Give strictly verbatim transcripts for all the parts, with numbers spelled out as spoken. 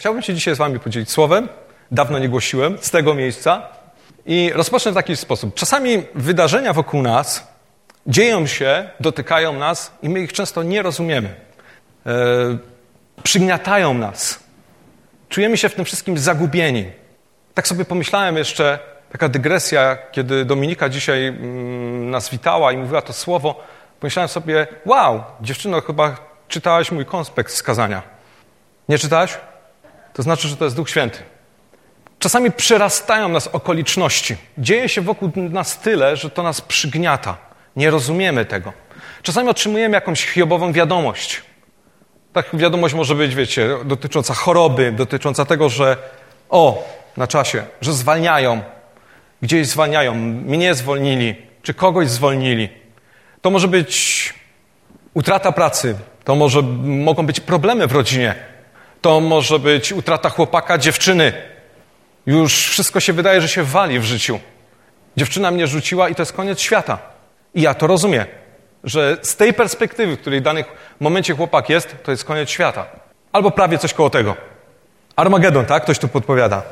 Chciałbym się dzisiaj z wami podzielić słowem. Dawno nie głosiłem z tego miejsca. I rozpocznę w taki sposób. Czasami wydarzenia wokół nas dzieją się, dotykają nas i my ich często nie rozumiemy. E, przygniatają nas. Czujemy się w tym wszystkim zagubieni. Tak sobie pomyślałem jeszcze, taka dygresja, kiedy Dominika dzisiaj mm, nas witała i mówiła to słowo, pomyślałem sobie, wow, dziewczyno, chyba czytałaś mój konspekt z kazania. Nie czytałaś? To znaczy, że to jest Duch Święty. Czasami przerastają nas okoliczności. Dzieje się wokół nas tyle, że to nas przygniata. Nie rozumiemy tego. Czasami otrzymujemy jakąś hiobową wiadomość. Tak wiadomość może być, wiecie, dotycząca choroby, dotycząca tego, że o, na czasie, że zwalniają, gdzieś zwalniają, mnie zwolnili, czy kogoś zwolnili. To może być utrata pracy, to może mogą być problemy w rodzinie, to może być utrata chłopaka, dziewczyny. Już wszystko się wydaje, że się wali w życiu. Dziewczyna mnie rzuciła i to jest koniec świata. I ja to rozumiem, że z tej perspektywy, w której w danym momencie chłopak jest, to jest koniec świata. Albo prawie coś koło tego. Armagedon, tak? Ktoś tu podpowiada.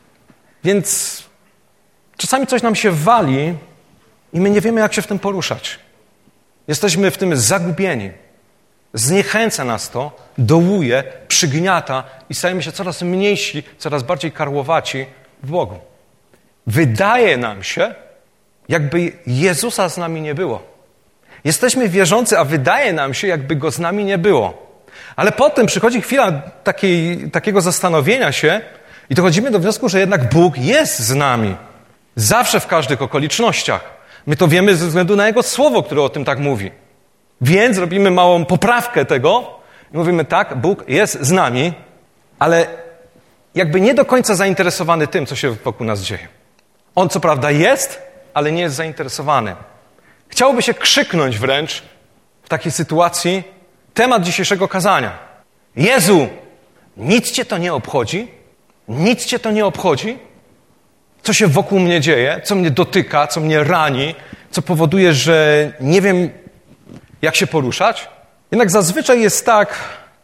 Więc czasami coś nam się wali i my nie wiemy, jak się w tym poruszać. Jesteśmy w tym zagubieni. Zniechęca nas to, dołuje, przygniata i stajemy się coraz mniejsi, coraz bardziej karłowaci w Bogu. Wydaje nam się, jakby Jezusa z nami nie było. Jesteśmy wierzący, a wydaje nam się, jakby Go z nami nie było. Ale potem przychodzi chwila takiej, takiego zastanowienia się i dochodzimy do wniosku, że jednak Bóg jest z nami. Zawsze, w każdych okolicznościach. My to wiemy ze względu na Jego Słowo, które o tym tak mówi. Więc robimy małą poprawkę tego i mówimy tak, Bóg jest z nami, ale jakby nie do końca zainteresowany tym, co się wokół nas dzieje. On co prawda jest, ale nie jest zainteresowany. Chciałoby się krzyknąć wręcz w takiej sytuacji temat dzisiejszego kazania. Jezu, nic Cię to nie obchodzi? Nic Cię to nie obchodzi? Co się wokół mnie dzieje? Co mnie dotyka? Co mnie rani? Co powoduje, że nie wiem, jak się poruszać? Jednak zazwyczaj jest tak,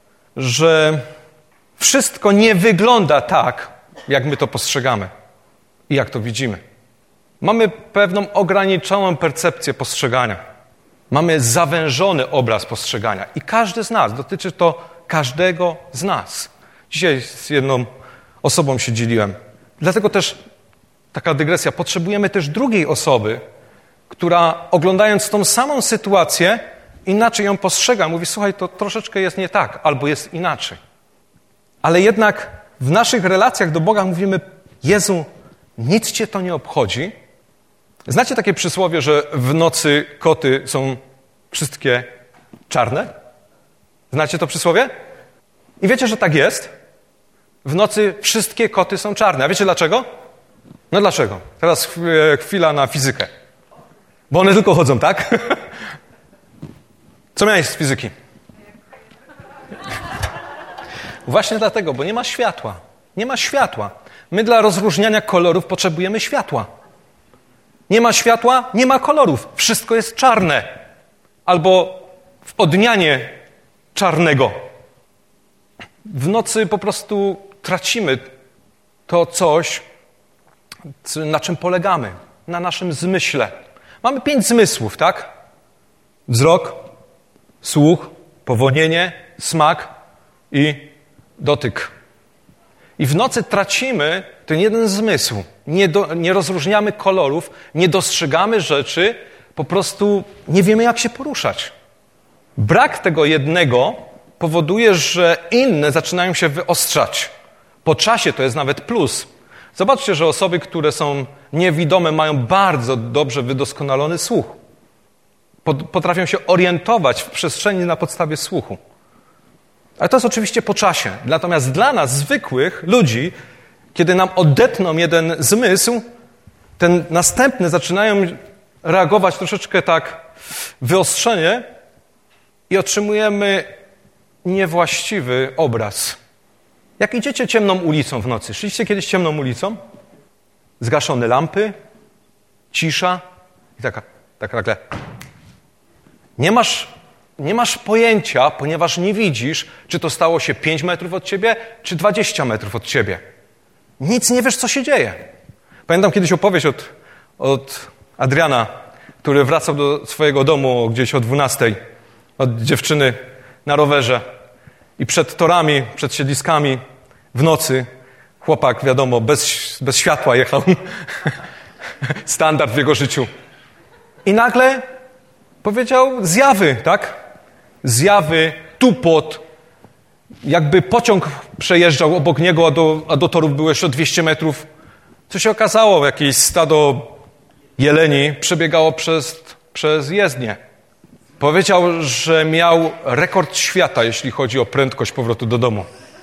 że wszystko nie wygląda tak, jak my to postrzegamy i jak to widzimy. Mamy pewną ograniczoną percepcję postrzegania. Mamy zawężony obraz postrzegania. I każdy z nas, dotyczy to każdego z nas. Dzisiaj z jedną osobą się dzieliłem. Dlatego też taka dygresja. Potrzebujemy też drugiej osoby, która oglądając tą samą sytuację inaczej ją postrzega. Mówi, słuchaj, to troszeczkę jest nie tak, albo jest inaczej. Ale jednak w naszych relacjach do Boga mówimy, Jezu, nic Cię to nie obchodzi. Znacie takie przysłowie, że w nocy koty są wszystkie czarne? Znacie to przysłowie? I wiecie, że tak jest? W nocy wszystkie koty są czarne. A wiecie dlaczego? No dlaczego? Teraz chwila na fizykę. Bo one tylko chodzą, tak? Co miałeś z fizyki? Właśnie dlatego, bo nie ma światła. Nie ma światła. My dla rozróżniania kolorów potrzebujemy światła. Nie ma światła, nie ma kolorów. Wszystko jest czarne. Albo w odmianie czarnego. W nocy po prostu tracimy to coś, na czym polegamy. Na naszym zmyśle. Mamy pięć zmysłów, tak? Wzrok, słuch, powonienie, smak i dotyk. I w nocy tracimy ten jeden zmysł. Nie, do, nie rozróżniamy kolorów, nie dostrzegamy rzeczy, po prostu nie wiemy, jak się poruszać. Brak tego jednego powoduje, że inne zaczynają się wyostrzać. Po czasie to jest nawet plus. Zobaczcie, że osoby, które są niewidome, mają bardzo dobrze wydoskonalony słuch. Potrafią się orientować w przestrzeni na podstawie słuchu. Ale to jest oczywiście po czasie. Natomiast dla nas, zwykłych ludzi, kiedy nam odetną jeden zmysł, ten następny zaczynają reagować troszeczkę tak wyostrzenie i otrzymujemy niewłaściwy obraz. Jak idziecie ciemną ulicą w nocy, szliście kiedyś ciemną ulicą? Zgaszone lampy, cisza i taka, tak nagle. Nie masz nie masz pojęcia, ponieważ nie widzisz, czy to stało się pięć metrów od ciebie, czy dwadzieścia metrów od ciebie. Nic nie wiesz, co się dzieje. Pamiętam kiedyś opowieść od, od Adriana, który wracał do swojego domu gdzieś o dwunastej od dziewczyny na rowerze i przed torami, przed siedliskami w nocy chłopak, wiadomo, bez, bez światła jechał. Standard w jego życiu. I nagle powiedział zjawy, tak? Zjawy, tupot. Jakby pociąg przejeżdżał obok niego, a do, a do torów było jeszcze dwieście metrów. Co się okazało? Jakieś stado jeleni przebiegało przez, przez jezdnię. Powiedział, że miał rekord świata, jeśli chodzi o prędkość powrotu do domu.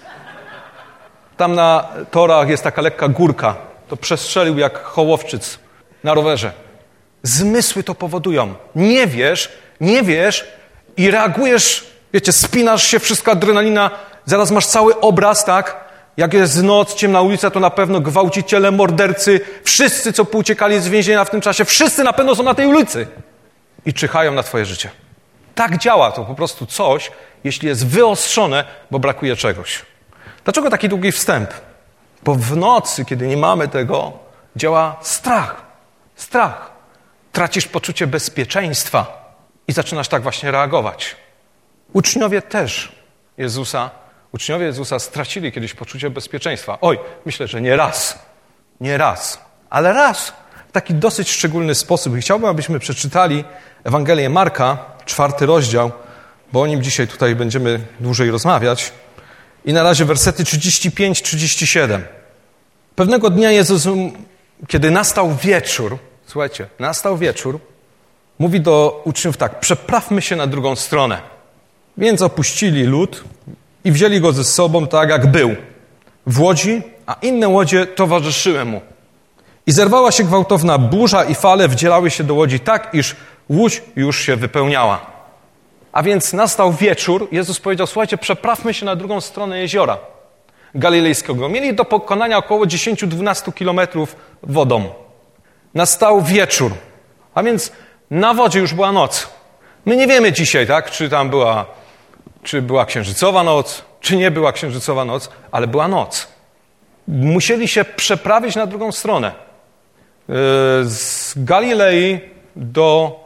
Tam na torach jest taka lekka górka. To przestrzelił jak Hołowczyc na rowerze. Zmysły to powodują. Nie wiesz, nie wiesz i reagujesz, wiecie, spinasz się, wszystko adrenalina, zaraz masz cały obraz, tak? Jak jest noc, ciemna ulica, to na pewno gwałciciele, mordercy, wszyscy, co pouciekali z więzienia w tym czasie, wszyscy na pewno są na tej ulicy i czyhają na twoje życie. Tak działa to po prostu coś, jeśli jest wyostrzone, bo brakuje czegoś. Dlaczego taki długi wstęp? Bo w nocy, kiedy nie mamy tego, działa strach. Strach. Tracisz poczucie bezpieczeństwa i zaczynasz tak właśnie reagować. Uczniowie też Jezusa, uczniowie Jezusa stracili kiedyś poczucie bezpieczeństwa. Oj, myślę, że nie raz. Nie raz. Ale raz w taki dosyć szczególny sposób. I chciałbym, abyśmy przeczytali Ewangelię Marka, czwarty rozdział, bo o nim dzisiaj tutaj będziemy dłużej rozmawiać. I na razie wersety trzydzieści pięć trzydzieści siedem. Pewnego dnia Jezus, kiedy nastał wieczór, słuchajcie, nastał wieczór, mówi do uczniów tak, przeprawmy się na drugą stronę. Więc opuścili lód i wzięli go ze sobą tak, jak był, w łodzi, a inne łodzie towarzyszyły mu. I zerwała się gwałtowna burza i fale wdzielały się do łodzi tak, iż łódź już się wypełniała. A więc nastał wieczór, Jezus powiedział, słuchajcie, przeprawmy się na drugą stronę jeziora galilejskiego. Mieli do pokonania około dziesięć do dwunastu kilometrów wodą. Nastał wieczór, a więc na wodzie już była noc. My nie wiemy dzisiaj, tak, czy tam była, czy była księżycowa noc, czy nie była księżycowa noc, ale była noc. Musieli się przeprawić na drugą stronę. Z Galilei do,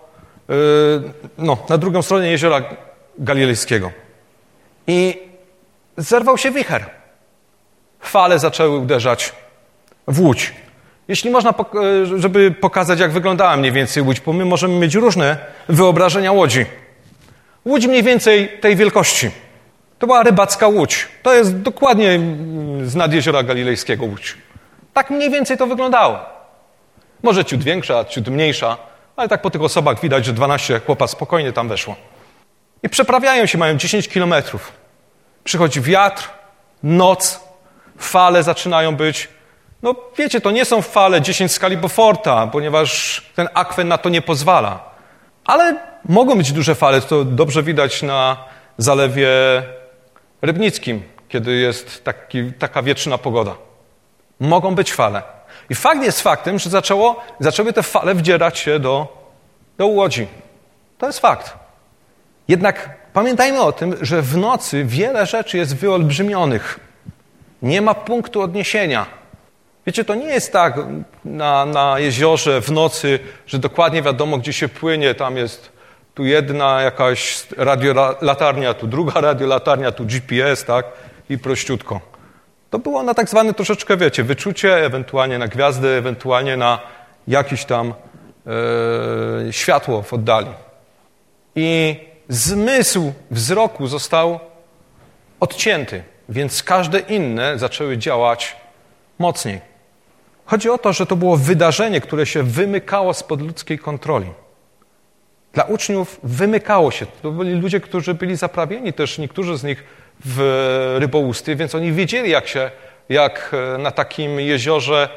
no, na drugą stronę jeziora galilejskiego. I zerwał się wicher. Fale zaczęły uderzać w łódź. Jeśli można, żeby pokazać, jak wyglądała mniej więcej łódź, bo my możemy mieć różne wyobrażenia łodzi. Łódź mniej więcej tej wielkości. To była rybacka łódź. To jest dokładnie z nad jeziora galilejskiego łódź. Tak mniej więcej to wyglądało. Może ciut większa, ciut mniejsza, ale tak po tych osobach widać, że dwanaście chłopa spokojnie tam weszło. I przeprawiają się, mają dziesięć kilometrów. Przychodzi wiatr, noc, fale zaczynają być. No wiecie, to nie są fale dziesięć skali Beauforta, ponieważ ten akwen na to nie pozwala. Ale mogą być duże fale, to dobrze widać na zalewie rybnickim, kiedy jest taki, taka wietrzna pogoda. Mogą być fale. I fakt jest faktem, że zaczęło, zaczęły te fale wdzierać się do, do łodzi. To jest fakt. Jednak pamiętajmy o tym, że w nocy wiele rzeczy jest wyolbrzymionych. Nie ma punktu odniesienia. Wiecie, to nie jest tak na, na jeziorze w nocy, że dokładnie wiadomo, gdzie się płynie. Tam jest tu jedna jakaś radiolatarnia, tu druga radiolatarnia, tu G P S, tak? I prościutko. To było na tak zwane troszeczkę, wiecie, wyczucie, ewentualnie na gwiazdy, ewentualnie na jakieś tam e, światło w oddali. I zmysł wzroku został odcięty, więc każde inne zaczęły działać mocniej. Chodzi o to, że to było wydarzenie, które się wymykało spod ludzkiej kontroli. Dla uczniów wymykało się. To byli ludzie, którzy byli zaprawieni też, niektórzy z nich w rybołówstwie, więc oni wiedzieli, jak się, jak na takim jeziorze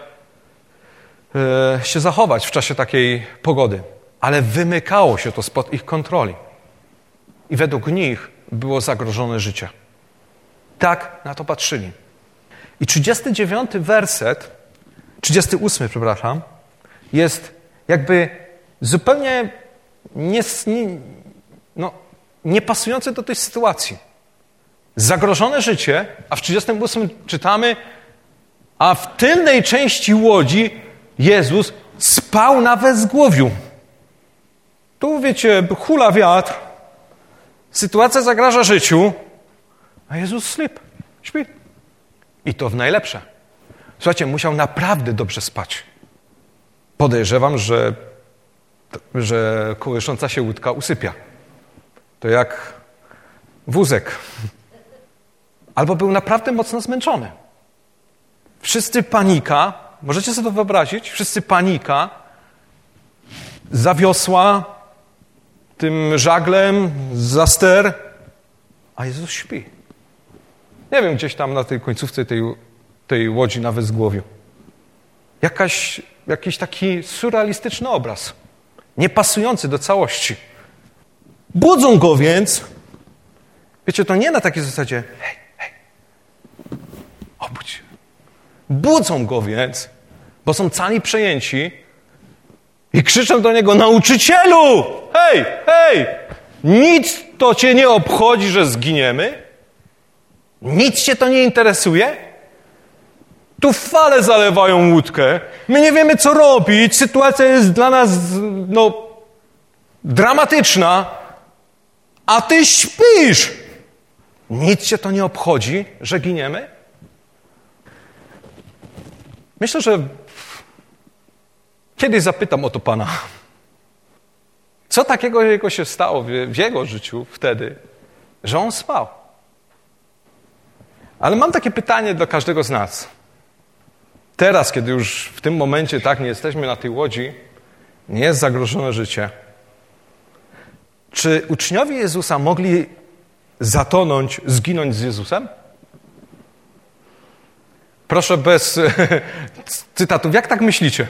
się zachować w czasie takiej pogody. Ale wymykało się to spod ich kontroli. I według nich było zagrożone życie. Tak na to patrzyli. I trzydziesty dziewiąty werset, trzydziesty ósmy, przepraszam, jest jakby zupełnie nie, no, niepasujące do tej sytuacji. Zagrożone życie, a w trzydziestym ósmym czytamy, a w tylnej części łodzi Jezus spał na wezgłowiu. Tu, wiecie, hula wiatr, sytuacja zagraża życiu, a Jezus sleep, śpi. I to w najlepsze. Słuchajcie, musiał naprawdę dobrze spać. Podejrzewam, że, że kołysząca się łódka usypia. To jak wózek. Albo był naprawdę mocno zmęczony. Wszyscy panika, możecie sobie to wyobrazić? Wszyscy panika, zawiosła tym żaglem, za ster, a Jezus śpi. Nie wiem, gdzieś tam na tej końcówce tej, tej łodzi na wezgłowiu. Jakaś, jakiś taki surrealistyczny obraz, niepasujący do całości. Budzą go więc, wiecie, to nie na takiej zasadzie, hej, hej, obudź się. Budzą go więc, bo są cali przejęci i krzyczą do niego, nauczycielu, hej, hej, nic to cię nie obchodzi, że zginiemy? Nic cię to nie interesuje? Tu fale zalewają łódkę, my nie wiemy, co robić, sytuacja jest dla nas, no, dramatyczna, a ty śpisz. Nic cię to nie obchodzi, że giniemy? Myślę, że kiedyś zapytam o to Pana. Co takiego jego się stało w jego życiu wtedy, że on spał? Ale mam takie pytanie do każdego z nas. Teraz, kiedy już w tym momencie tak nie jesteśmy na tej łodzi, nie jest zagrożone życie. Czy uczniowie Jezusa mogli zatonąć, zginąć z Jezusem? Proszę bez cytatów. Jak tak myślicie?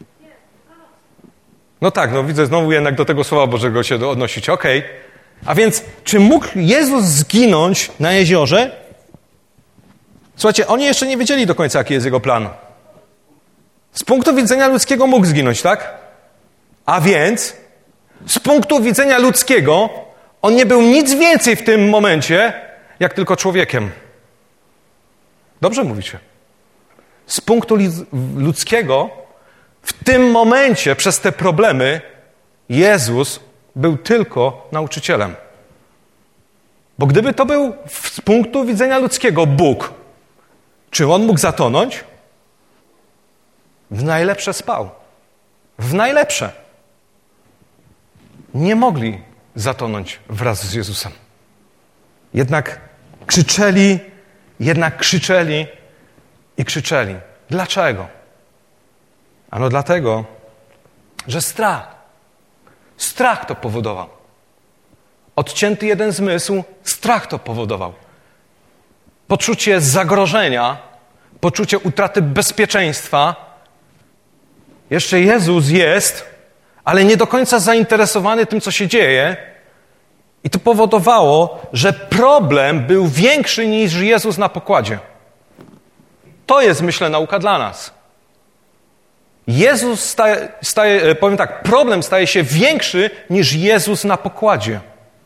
No tak, no widzę znowu jednak do tego Słowa Bożego się odnosicie. Okej. Okay. A więc, czy mógł Jezus zginąć na jeziorze? Słuchajcie, oni jeszcze nie wiedzieli do końca, jaki jest jego plan. Z punktu widzenia ludzkiego mógł zginąć, tak? A więc, z punktu widzenia ludzkiego, on nie był nic więcej w tym momencie, jak tylko człowiekiem. Dobrze mówicie. Z punktu ludzkiego, w tym momencie, przez te problemy, Jezus był tylko nauczycielem. Bo gdyby to był z punktu widzenia ludzkiego Bóg, czy on mógł zatonąć? W najlepsze spał. W najlepsze. Nie mogli zatonąć wraz z Jezusem. Jednak krzyczeli, jednak krzyczeli i krzyczeli. Dlaczego? Ano dlatego, że strach. Strach to powodował. Odcięty jeden zmysł, strach to powodował. Poczucie zagrożenia, poczucie utraty bezpieczeństwa. Jeszcze Jezus jest, ale nie do końca zainteresowany tym, co się dzieje. I to powodowało, że problem był większy niż Jezus na pokładzie. To jest, myślę, nauka dla nas. Jezus staje, staje, powiem tak, problem staje się większy niż Jezus na pokładzie.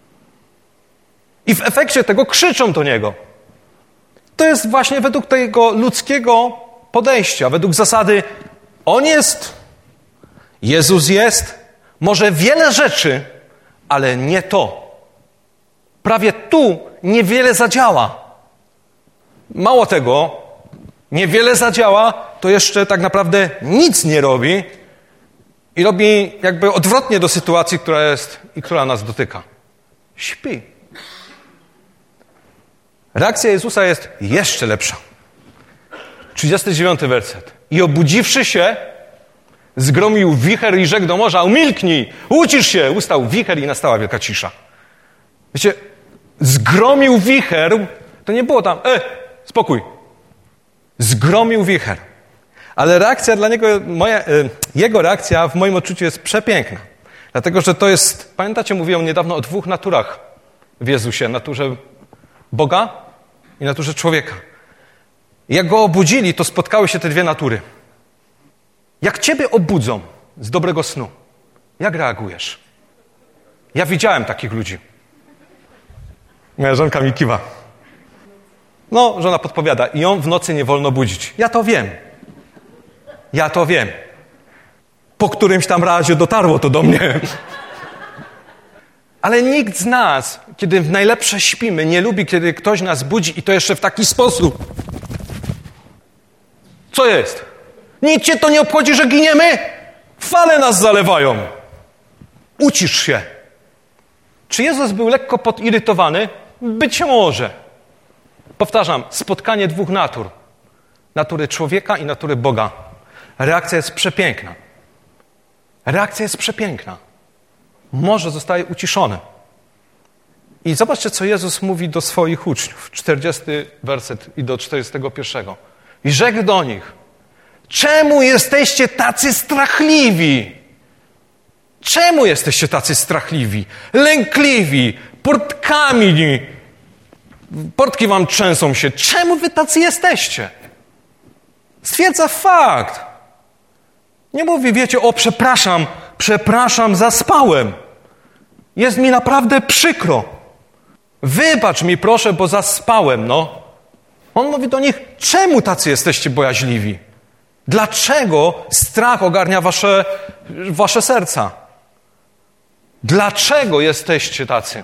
I w efekcie tego krzyczą do Niego. To jest właśnie według tego ludzkiego podejścia, według zasady On jest, Jezus jest, może wiele rzeczy, ale nie to. Prawie tu niewiele zadziała. Mało tego, niewiele zadziała, to jeszcze tak naprawdę nic nie robi i robi jakby odwrotnie do sytuacji, która jest i która nas dotyka. Śpi. Reakcja Jezusa jest jeszcze lepsza. trzydziesty dziewiąty werset. I obudziwszy się, zgromił wicher i rzekł do morza, umilknij, ucisz się. Ustał wicher i nastała wielka cisza. Wiecie, zgromił wicher, to nie było tam, e, spokój. Zgromił wicher. Ale reakcja dla niego, moja, jego reakcja w moim odczuciu jest przepiękna. Dlatego, że to jest, pamiętacie, mówiłem niedawno o dwóch naturach w Jezusie. Naturze Boga i naturze człowieka. I jak go obudzili, to spotkały się te dwie natury. Jak ciebie obudzą z dobrego snu, jak reagujesz? Ja widziałem takich ludzi. Moja żonka mi kiwa. No, żona podpowiada. I ją w nocy nie wolno budzić. Ja to wiem. Ja to wiem. Po którymś tam razie dotarło to do mnie. Ale nikt z nas, kiedy w najlepsze śpimy, nie lubi, kiedy ktoś nas budzi i to jeszcze w taki sposób. Co jest? Nic cię to nie obchodzi, że giniemy? Fale nas zalewają. Ucisz się. Czy Jezus był lekko podirytowany? Być może. Powtarzam, spotkanie dwóch natur. Natury człowieka i natury Boga. Reakcja jest przepiękna. Reakcja jest przepiękna. Morze zostaje uciszone. I zobaczcie, co Jezus mówi do swoich uczniów. czterdziesty werset i do czterdziestego pierwszego. I rzekł do nich: czemu jesteście tacy strachliwi? Czemu jesteście tacy strachliwi? Lękliwi, portkami, portki wam trzęsą się. Czemu wy tacy jesteście? Stwierdza fakt. Nie mówi, wiecie, o przepraszam, przepraszam, zaspałem. Jest mi naprawdę przykro. Wybacz mi proszę, bo zaspałem, no. On mówi do nich, czemu tacy jesteście bojaźliwi? Dlaczego strach ogarnia wasze, wasze serca? Dlaczego jesteście tacy?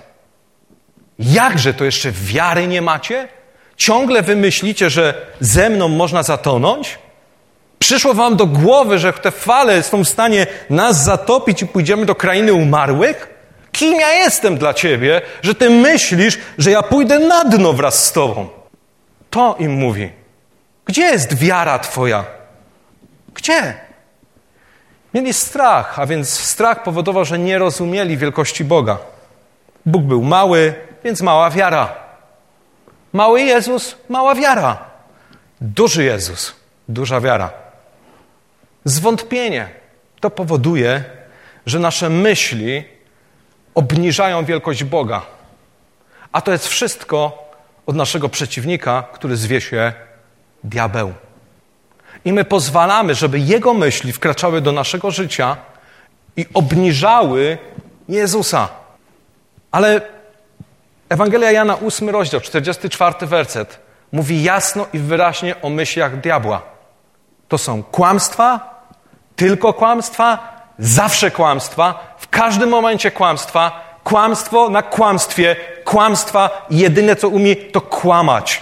Jakże to jeszcze wiary nie macie? Ciągle wy myślicie, że ze mną można zatonąć? Przyszło wam do głowy, że te fale są w stanie nas zatopić i pójdziemy do krainy umarłych? Kim ja jestem dla ciebie, że ty myślisz, że ja pójdę na dno wraz z tobą? To im mówi. Gdzie jest wiara twoja? Gdzie? Mieli strach, a więc strach powodował, że nie rozumieli wielkości Boga. Bóg był mały, więc mała wiara. Mały Jezus, mała wiara. Duży Jezus, duża wiara. Zwątpienie to powoduje, że nasze myśli obniżają wielkość Boga. A to jest wszystko od naszego przeciwnika, który zwie się diabeł. I my pozwalamy, żeby jego myśli wkraczały do naszego życia i obniżały Jezusa. Ale Ewangelia Jana, ósmy rozdział, czterdziesty czwarty werset mówi jasno i wyraźnie o myślach diabła. To są kłamstwa, tylko kłamstwa, zawsze kłamstwa, w każdym momencie kłamstwa, kłamstwo na kłamstwie, kłamstwa i jedyne co umie to kłamać.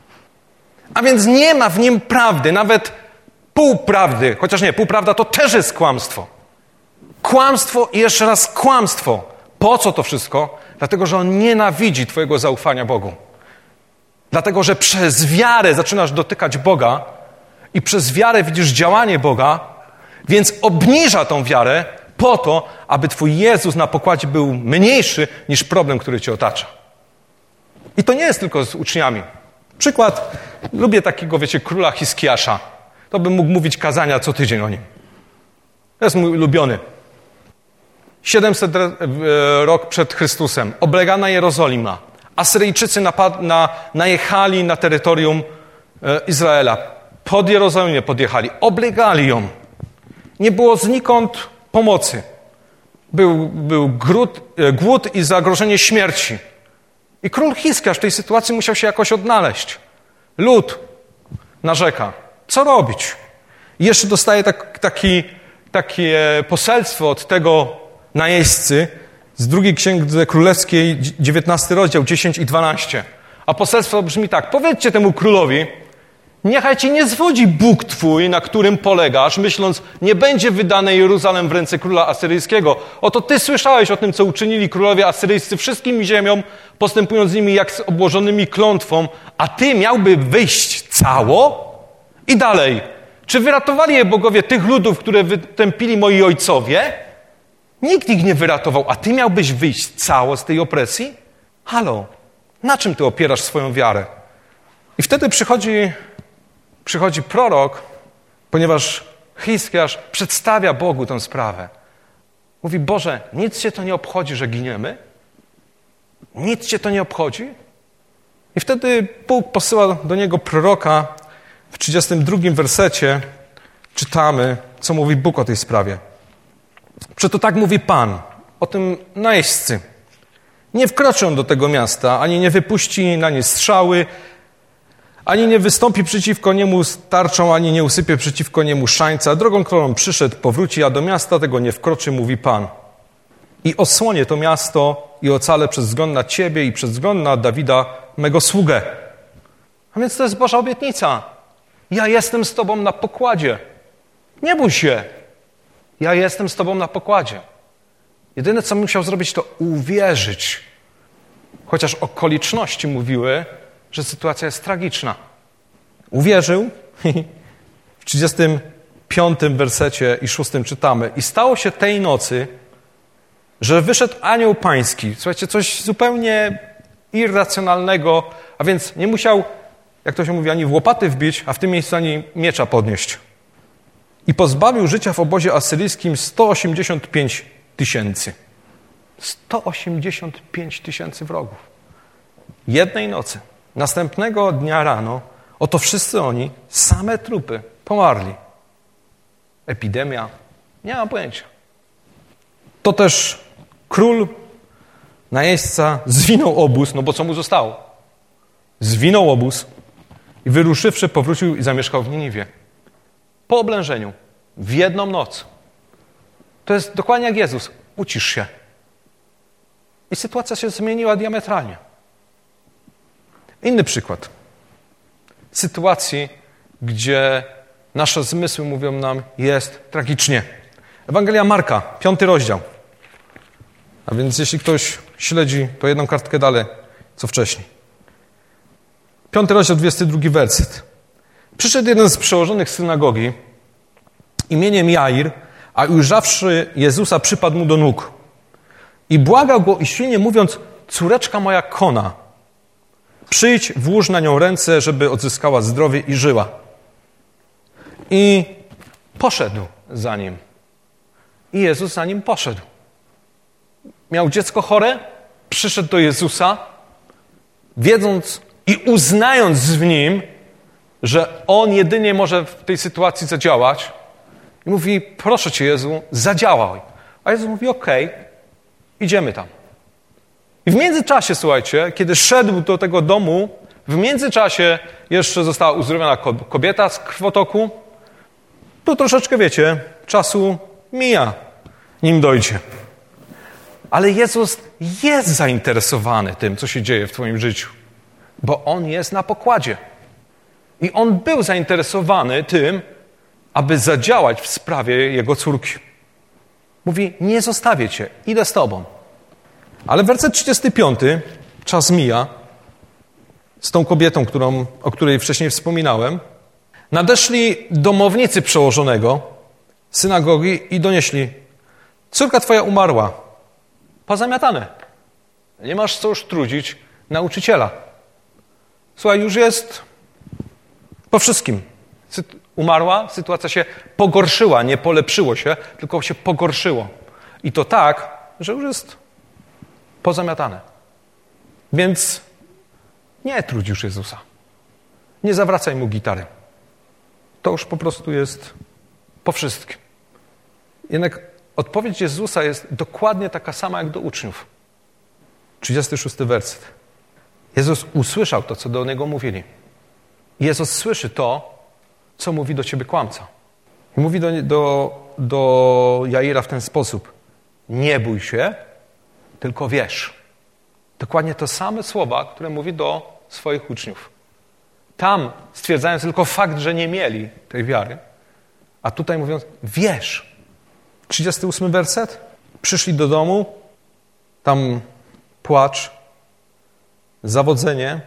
A więc nie ma w nim prawdy, nawet półprawdy, chociaż nie, półprawda to też jest kłamstwo. Kłamstwo i jeszcze raz kłamstwo. Po co to wszystko? Dlatego, że on nienawidzi twojego zaufania Bogu. Dlatego, że przez wiarę zaczynasz dotykać Boga i przez wiarę widzisz działanie Boga, więc obniża tą wiarę po to, aby twój Jezus na pokładzie był mniejszy niż problem, który cię otacza. I to nie jest tylko z uczniami. Przykład, lubię takiego, wiecie, króla Hiskiasza. To bym mógł mówić kazania co tydzień o nim. To jest mój ulubiony. siedemset rok przed Chrystusem. Oblegana Jerozolima. Asyryjczycy napad, na, najechali na terytorium e, Izraela. Pod Jerozolimę podjechali. Oblegali ją. Nie było znikąd pomocy. Był, był gród, e, głód i zagrożenie śmierci. I król Hiskiasz w tej sytuacji musiał się jakoś odnaleźć. Lud narzeka. Co robić? I jeszcze dostaje tak, taki, takie poselstwo od tego najeźdźcy z drugiej Księgi Królewskiej, dziewiętnasty rozdział, dziesięć i dwanaście. A poselstwo brzmi tak. Powiedzcie temu królowi, niechaj ci nie zwodzi Bóg twój, na którym polegasz, myśląc, nie będzie wydane Jeruzalem w ręce króla asyryjskiego. Oto ty słyszałeś o tym, co uczynili królowie asyryjscy wszystkim ziemiom, postępując z nimi jak z obłożonymi klątwą, a ty miałby wyjść cało? I dalej. Czy wyratowali je bogowie tych ludów, które wytępili moi ojcowie? Nikt ich nie wyratował, a ty miałbyś wyjść cało z tej opresji? Halo, na czym ty opierasz swoją wiarę? I wtedy przychodzi, przychodzi prorok, ponieważ Hiskiasz przedstawia Bogu tę sprawę. Mówi, Boże, nic cię to nie obchodzi, że giniemy? Nic cię to nie obchodzi? I wtedy Bóg posyła do niego proroka. W trzydziestym drugim wersecie czytamy, co mówi Bóg o tej sprawie. Przeto tak mówi Pan o tym najeźdźcy. Nie wkroczy on do tego miasta, ani nie wypuści na nie strzały, ani nie wystąpi przeciwko niemu z tarczą, ani nie usypie przeciwko niemu szańca. Drogą, którą przyszedł, powróci, a do miasta tego nie wkroczy, mówi Pan. I osłonię to miasto i ocalę przez wzgląd na Ciebie i przez wzgląd na Dawida, mego sługę. A więc to jest Boża obietnica. Ja jestem z Tobą na pokładzie. Nie bój się. Ja jestem z Tobą na pokładzie. Jedyne, co musiał zrobić, to uwierzyć. Chociaż okoliczności mówiły, że sytuacja jest tragiczna. Uwierzył. W trzydziestym piątym wersecie i szóstym czytamy. I stało się tej nocy, że wyszedł anioł pański. Słuchajcie, coś zupełnie irracjonalnego, a więc nie musiał, jak to się mówi, ani w łopaty wbić, a w tym miejscu ani miecza podnieść. I pozbawił życia w obozie asyryjskim sto osiemdziesiąt pięć tysięcy. sto osiemdziesiąt pięć tysięcy wrogów. Jednej nocy. Następnego dnia rano, oto wszyscy oni, same trupy, pomarli. Epidemia, nie mam pojęcia. To też król, najeźdźca, zwinął obóz, no bo co mu zostało? Zwinął obóz i wyruszywszy, powrócił i zamieszkał w Niniwie. Po oblężeniu, w jedną noc. To jest dokładnie jak Jezus. Ucisz się. I sytuacja się zmieniła diametralnie. Inny przykład. Sytuacji, gdzie nasze zmysły mówią nam, jest tragicznie. Ewangelia Marka, piąty rozdział. A więc jeśli ktoś śledzi, to jedną kartkę dalej, co wcześniej. Piąty rozdział, dwudziesty drugi werset. Przyszedł jeden z przełożonych synagogi imieniem Jair, a ujrzawszy Jezusa, przypadł mu do nóg. I błagał go i silnie mówiąc, córeczka moja kona, przyjdź, włóż na nią ręce, żeby odzyskała zdrowie i żyła. I poszedł za nim. I Jezus za nim poszedł. Miał dziecko chore, przyszedł do Jezusa, wiedząc i uznając w nim, że On jedynie może w tej sytuacji zadziałać. I mówi, proszę Cię Jezu, zadziałaj. A Jezus mówi, okej, okay, idziemy tam. I w międzyczasie, słuchajcie, kiedy szedł do tego domu, w międzyczasie jeszcze została uzdrowiona kobieta z krwotoku. Tu troszeczkę, wiecie, czasu mija, nim dojdzie. Ale Jezus jest zainteresowany tym, co się dzieje w Twoim życiu, bo On jest na pokładzie. I On był zainteresowany tym, aby zadziałać w sprawie Jego córki. Mówi, nie zostawię Cię, idę z Tobą. Ale werset trzydziesty piąty, czas mija, z tą kobietą, którą, o której wcześniej wspominałem, nadeszli domownicy przełożonego synagogi i donieśli, córka Twoja umarła, pozamiatane. Nie masz co już trudzić nauczyciela. Słuchaj, już jest po wszystkim. Umarła, sytuacja się pogorszyła, nie polepszyło się, tylko się pogorszyło. I to tak, że już jest pozamiatane. Więc nie trudź już Jezusa. Nie zawracaj Mu gitary. To już po prostu jest po wszystkim. Jednak odpowiedź Jezusa jest dokładnie taka sama jak do uczniów. trzydziesty szósty werset. Jezus usłyszał to, co do Niego mówili. Jezus słyszy to, co mówi do ciebie kłamca. I mówi do, do, do Jaira w ten sposób. Nie bój się, tylko wierz. Dokładnie te same słowa, które mówi do swoich uczniów. Tam stwierdzając tylko fakt, że nie mieli tej wiary, a tutaj mówiąc, wierz. trzydziesty ósmy werset. Przyszli do domu, tam płacz, zawodzenie.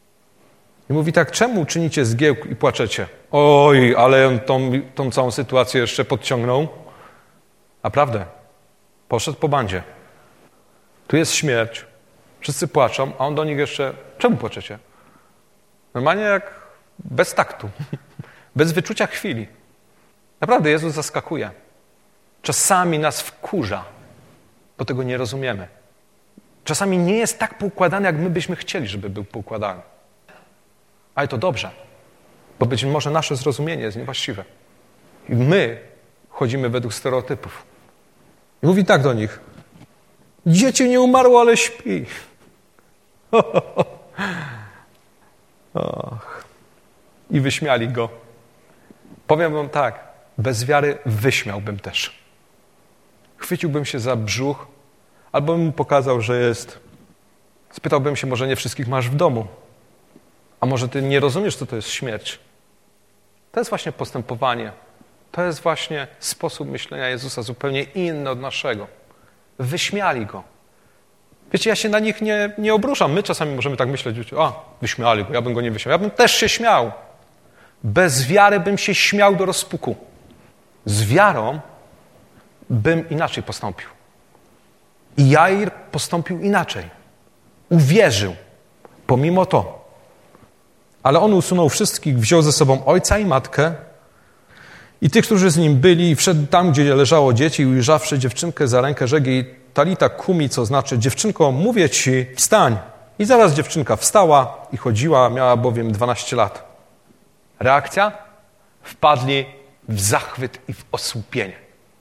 I mówi tak, czemu czynicie zgiełk i płaczecie? Oj, ale on tą, tą całą sytuację jeszcze podciągnął. Naprawdę, poszedł po bandzie. Tu jest śmierć, wszyscy płaczą, a on do nich jeszcze, czemu płaczecie? Normalnie jak bez taktu, bez wyczucia chwili. Naprawdę, Jezus zaskakuje. Czasami nas wkurza, bo tego nie rozumiemy. Czasami nie jest tak poukładany, jak my byśmy chcieli, żeby był poukładany. Ale to dobrze, bo być może nasze zrozumienie jest niewłaściwe. I my chodzimy według stereotypów. I mówi tak do nich. Dziecię nie umarło, ale śpi. Och. I wyśmiali go. Powiem wam tak, bez wiary wyśmiałbym też. Chwyciłbym się za brzuch, albo bym mu pokazał, że jest. Spytałbym się, może nie wszystkich masz w domu. A może ty nie rozumiesz, co to jest śmierć. To jest właśnie postępowanie. To jest właśnie sposób myślenia Jezusa zupełnie inny od naszego. Wyśmiali go. Wiecie, ja się na nich nie, nie obruszam. My czasami możemy tak myśleć, a, wyśmiali go, ja bym go nie wyśmiał. Ja bym też się śmiał. Bez wiary bym się śmiał do rozpuku. Z wiarą bym inaczej postąpił. I Jair postąpił inaczej. Uwierzył. Pomimo to. Ale on usunął wszystkich, wziął ze sobą ojca i matkę i tych, którzy z nim byli, i wszedł tam, gdzie leżało dzieci, i ujrzawszy dziewczynkę za rękę, rzekł jej: Talita kumi, co znaczy: dziewczynko, mówię ci, wstań. I zaraz dziewczynka wstała i chodziła, miała bowiem dwanaście lat. Reakcja? Wpadli w zachwyt i w osłupienie.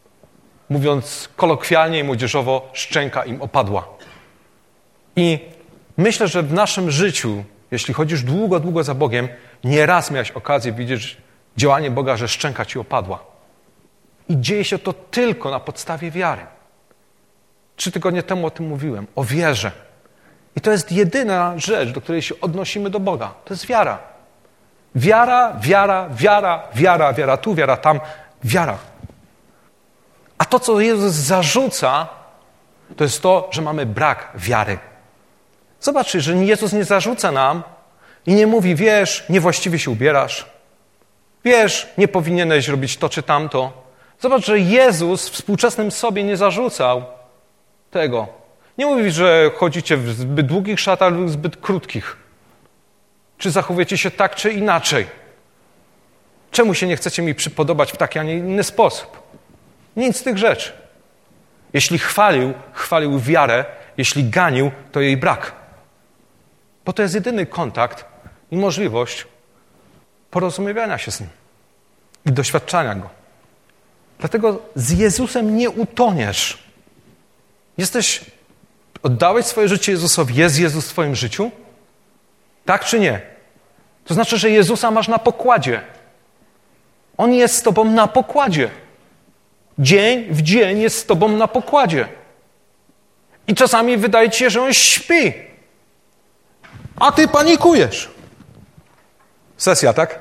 Mówiąc kolokwialnie i młodzieżowo, szczęka im opadła. I myślę, że w naszym życiu, jeśli chodzisz długo, długo za Bogiem, nieraz miałeś okazję widzieć działanie Boga, że szczęka ci opadła. I dzieje się to tylko na podstawie wiary. Trzy tygodnie temu o tym mówiłem, o wierze. I to jest jedyna rzecz, do której się odnosimy do Boga. To jest wiara. Wiara, wiara, wiara, wiara, wiara tu, wiara tam, wiara. A to, co Jezus zarzuca, to jest to, że mamy brak wiary. Zobaczcie, że Jezus nie zarzuca nam i nie mówi: wiesz, niewłaściwie się ubierasz. Wiesz, nie powinieneś robić to czy tamto. Zobacz, że Jezus współczesnym sobie nie zarzucał tego. Nie mówi, że chodzicie w zbyt długich szatach lub zbyt krótkich. Czy zachowujecie się tak, czy inaczej. Czemu się nie chcecie mi przypodobać w taki, a nie inny sposób? Nic z tych rzeczy. Jeśli chwalił, chwalił wiarę. Jeśli ganił, to jej brak. Bo to jest jedyny kontakt i możliwość porozumiewania się z Nim i doświadczania Go. Dlatego z Jezusem nie utoniesz. Jesteś, oddałeś swoje życie Jezusowi. Jest Jezus w twoim życiu? Tak czy nie? To znaczy, że Jezusa masz na pokładzie. On jest z tobą na pokładzie. Dzień w dzień jest z tobą na pokładzie. I czasami wydaje ci się, że on śpi. A ty panikujesz. Sesja, tak?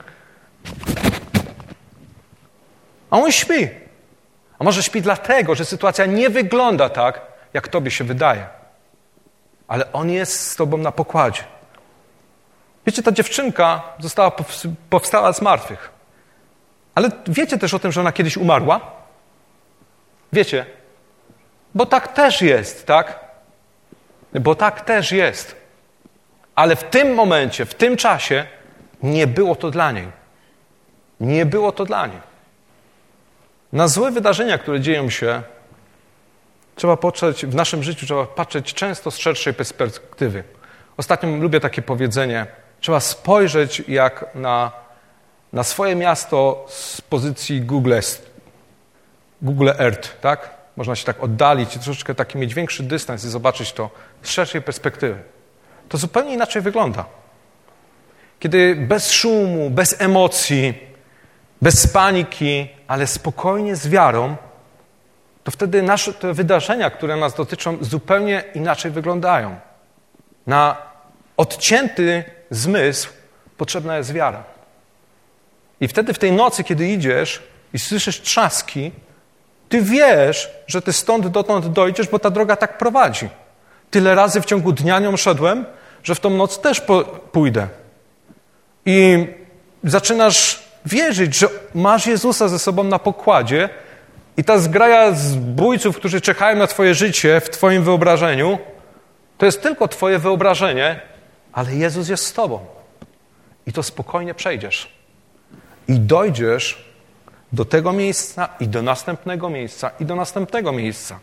A on śpi. A może śpi dlatego, że sytuacja nie wygląda tak, jak tobie się wydaje. Ale on jest z tobą na pokładzie. Wiecie, ta dziewczynka została, powstała z martwych. Ale wiecie też o tym, że ona kiedyś umarła? Wiecie? Bo tak też jest, tak? Bo tak też jest. Ale w tym momencie, w tym czasie nie było to dla niej. Nie było to dla niej. Na złe wydarzenia, które dzieją się, trzeba patrzeć, w naszym życiu trzeba patrzeć często z szerszej perspektywy. Ostatnio lubię takie powiedzenie: trzeba spojrzeć jak na, na swoje miasto z pozycji Google, Google Earth, tak? Można się tak oddalić i troszeczkę taki mieć większy dystans i zobaczyć to z szerszej perspektywy. To zupełnie inaczej wygląda. Kiedy bez szumu, bez emocji, bez paniki, ale spokojnie z wiarą, to wtedy nasze te wydarzenia, które nas dotyczą, zupełnie inaczej wyglądają. Na odcięty zmysł potrzebna jest wiara. I wtedy w tej nocy, kiedy idziesz i słyszysz trzaski, ty wiesz, że ty stąd dotąd dojdziesz, bo ta droga tak prowadzi. Tyle razy w ciągu dnia nią szedłem, że w tą noc też po, pójdę. I zaczynasz wierzyć, że masz Jezusa ze sobą na pokładzie i ta zgraja zbójców, którzy czekają na twoje życie w twoim wyobrażeniu, to jest tylko twoje wyobrażenie, ale Jezus jest z tobą. I to spokojnie przejdziesz. I dojdziesz do tego miejsca i do następnego miejsca i do następnego miejsca.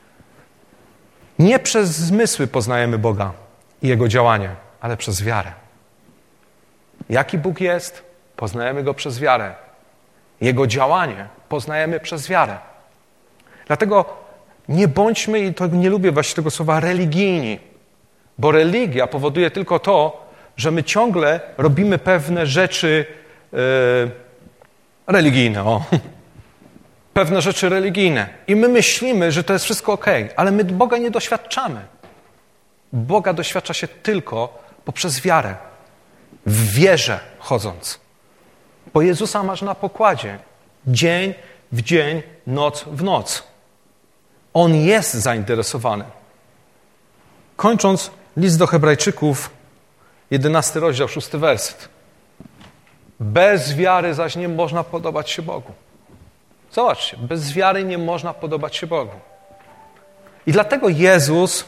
Nie przez zmysły poznajemy Boga i Jego działanie, ale przez wiarę. Jaki Bóg jest, poznajemy Go przez wiarę. Jego działanie poznajemy przez wiarę. Dlatego Nie bądźmy, i to nie lubię właśnie tego słowa, religijni. Bo religia powoduje tylko to, że my ciągle robimy pewne rzeczy yy, religijne. O. Pewne rzeczy religijne. I my myślimy, że to jest wszystko okej, ale my Boga nie doświadczamy. Boga doświadcza się tylko poprzez wiarę. W wierze chodząc. Bo Jezusa masz na pokładzie. Dzień w dzień, noc w noc. On jest zainteresowany. Kończąc, list do Hebrajczyków, jedenasty rozdział, szósty werset. Bez wiary zaś nie można podobać się Bogu. Zobaczcie, bez wiary nie można podobać się Bogu. I dlatego Jezus,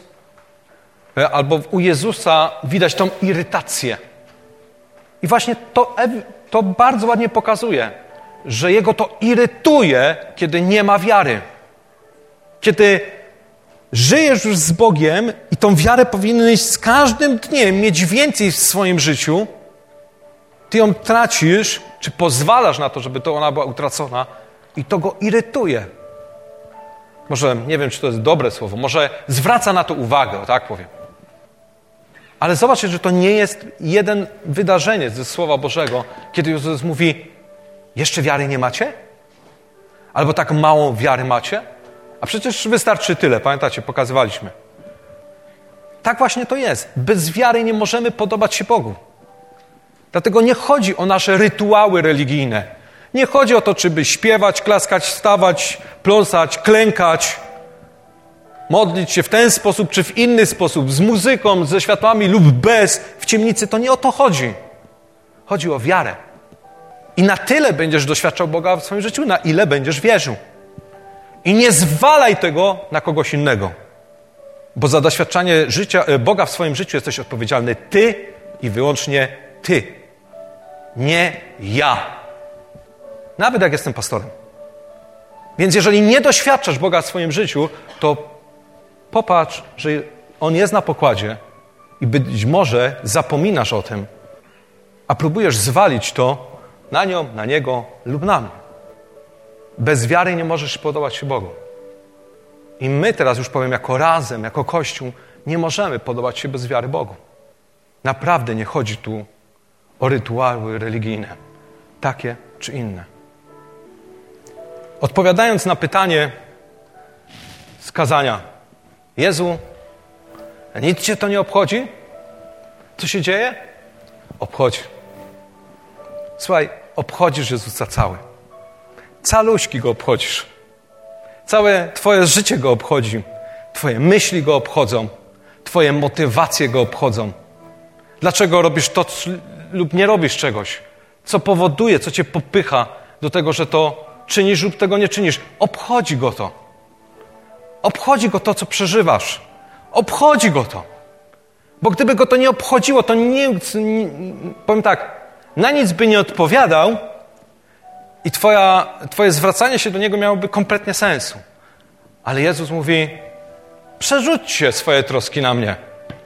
albo u Jezusa widać tą irytację. I właśnie to, to bardzo ładnie pokazuje, że Jego to irytuje, kiedy nie ma wiary. Kiedy żyjesz już z Bogiem i tą wiarę powinieneś z każdym dniem mieć więcej w swoim życiu, ty ją tracisz, czy pozwalasz na to, żeby to ona była utracona i to go irytuje. Może, nie wiem, czy to jest dobre słowo, może zwraca na to uwagę, o tak powiem. Ale zobaczcie, że to nie jest jeden wydarzenie ze Słowa Bożego, kiedy Jezus mówi, jeszcze wiary nie macie? Albo tak małą wiary macie? A przecież wystarczy tyle, pamiętacie, pokazywaliśmy. Tak właśnie to jest. Bez wiary nie możemy podobać się Bogu. Dlatego nie chodzi o nasze rytuały religijne. Nie chodzi o to, czy by śpiewać, klaskać, wstawać, pląsać, klękać, modlić się w ten sposób, czy w inny sposób, z muzyką, ze światłami lub bez, w ciemnicy. To nie o to chodzi. Chodzi o wiarę. I na tyle będziesz doświadczał Boga w swoim życiu, na ile będziesz wierzył. I nie zwalaj tego na kogoś innego. Bo za doświadczanie życia, Boga w swoim życiu jesteś odpowiedzialny ty i wyłącznie ty. Nie ja. Nawet jak jestem pastorem. Więc jeżeli nie doświadczasz Boga w swoim życiu, to popatrz, że On jest na pokładzie i być może zapominasz o tym, a próbujesz zwalić to na nią, na Niego lub na mnie. Bez wiary nie możesz podobać się Bogu. I my teraz już powiem, jako razem, jako Kościół, nie możemy podobać się bez wiary Bogu. Naprawdę nie chodzi tu o rytuały religijne, takie czy inne. Odpowiadając na pytanie z kazania, Jezu, nic Cię to nie obchodzi? Co się dzieje? Obchodzi. Słuchaj, obchodzisz Jezusa cały. Caluśki Go obchodzisz. Całe Twoje życie Go obchodzi. Twoje myśli Go obchodzą. Twoje motywacje Go obchodzą. Dlaczego robisz to lub nie robisz czegoś? Co powoduje, co Cię popycha do tego, że to czynisz lub tego nie czynisz? Obchodzi Go to. Obchodzi Go to, co przeżywasz. Obchodzi Go to. Bo gdyby Go to nie obchodziło, to nie, nie powiem tak, na nic by nie odpowiadał i twoja, Twoje zwracanie się do Niego miałoby kompletnie sensu. Ale Jezus mówi, przerzućcie swoje troski na mnie.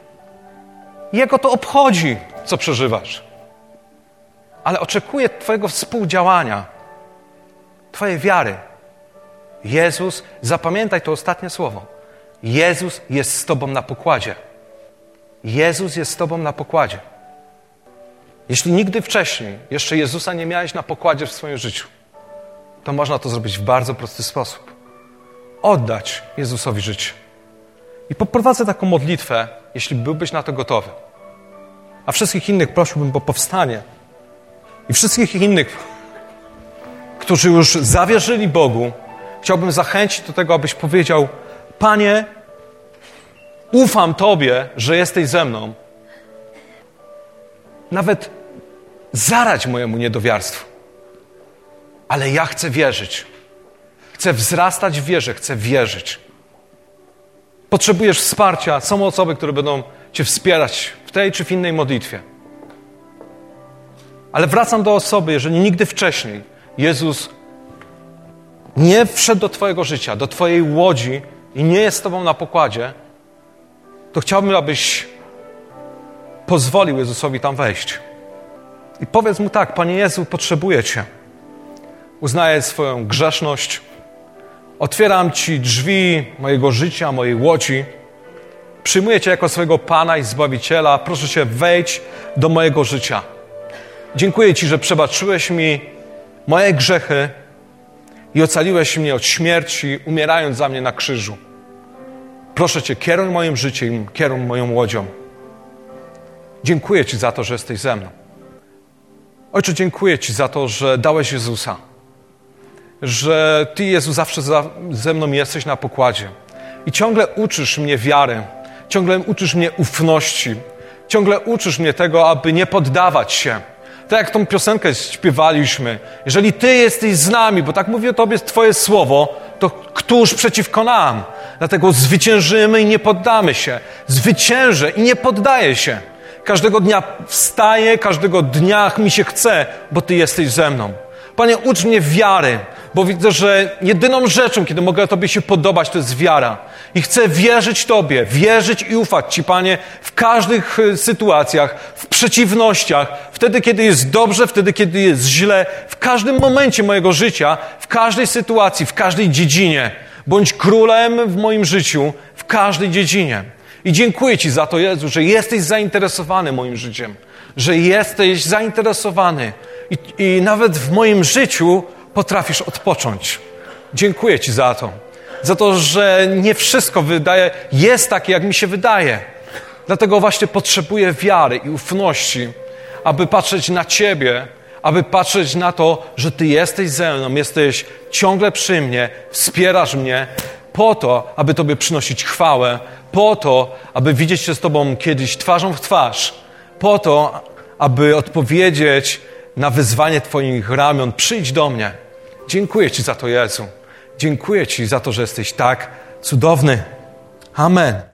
Jego to obchodzi, co przeżywasz. Ale oczekuje Twojego współdziałania, Twojej wiary. Jezus, zapamiętaj to ostatnie słowo. Jezus jest z Tobą na pokładzie. Jezus jest z Tobą na pokładzie. Jeśli nigdy wcześniej jeszcze Jezusa nie miałeś na pokładzie w swoim życiu, to można to zrobić w bardzo prosty sposób. Oddać Jezusowi życie. I poprowadzę taką modlitwę, jeśli byłbyś na to gotowy. A wszystkich innych prosiłbym o powstanie. I wszystkich innych, którzy już zawierzyli Bogu, chciałbym zachęcić do tego, abyś powiedział, Panie, ufam Tobie, że jesteś ze mną. Nawet zaradź mojemu niedowiarstwu. Ale ja chcę wierzyć. Chcę wzrastać w wierze, chcę wierzyć. Potrzebujesz wsparcia, są osoby, które będą Cię wspierać w tej czy w innej modlitwie. Ale wracam do osoby, jeżeli nigdy wcześniej Jezus nie wszedł do Twojego życia, do Twojej łodzi i nie jest z Tobą na pokładzie, to chciałbym, abyś pozwolił Jezusowi tam wejść. I powiedz Mu tak, Panie Jezu, potrzebuję Cię. Uznaję swoją grzeszność. Otwieram Ci drzwi mojego życia, mojej łodzi. Przyjmuję Cię jako swojego Pana i Zbawiciela. Proszę Cię, wejdź do mojego życia. Dziękuję Ci, że przebaczyłeś mi moje grzechy i ocaliłeś mnie od śmierci, umierając za mnie na krzyżu. Proszę Cię, kieruj moim życiem, kieruj moją łodzią. Dziękuję Ci za to, że jesteś ze mną. Ojcze, dziękuję Ci za to, że dałeś Jezusa. Że Ty, Jezu, zawsze za, ze mną jesteś na pokładzie. I ciągle uczysz mnie wiary. Ciągle uczysz mnie ufności. Ciągle uczysz mnie tego, aby nie poddawać się. Tak jak tą piosenkę śpiewaliśmy. Jeżeli Ty jesteś z nami, bo tak mówi o Tobie Twoje słowo, to któż przeciwko nam? Dlatego zwyciężymy i nie poddamy się. Zwyciężę i nie poddaję się. Każdego dnia wstaję, każdego dnia mi się chce, bo Ty jesteś ze mną. Panie, ucz mnie wiary, bo widzę, że jedyną rzeczą, kiedy mogę Tobie się podobać, to jest wiara. I chcę wierzyć Tobie, wierzyć i ufać Ci, Panie, w każdych sytuacjach, w przeciwnościach, wtedy, kiedy jest dobrze, wtedy, kiedy jest źle, w każdym momencie mojego życia, w każdej sytuacji, w każdej dziedzinie. Bądź królem w moim życiu, w każdej dziedzinie. I dziękuję Ci za to, Jezu, że jesteś zainteresowany moim życiem, że jesteś zainteresowany i, i nawet w moim życiu potrafisz odpocząć. Dziękuję Ci za to. Za to, że nie wszystko wydaje, jest takie, jak mi się wydaje. Dlatego właśnie potrzebuję wiary i ufności, aby patrzeć na Ciebie, aby patrzeć na to, że Ty jesteś ze mną, jesteś ciągle przy mnie, wspierasz mnie po to, aby Tobie przynosić chwałę, po to, aby widzieć się z Tobą kiedyś twarzą w twarz, po to, aby odpowiedzieć na wyzwanie Twoich ramion. Przyjdź do mnie. Dziękuję Ci za to, Jezu. Dziękuję Ci za to, że jesteś tak cudowny. Amen.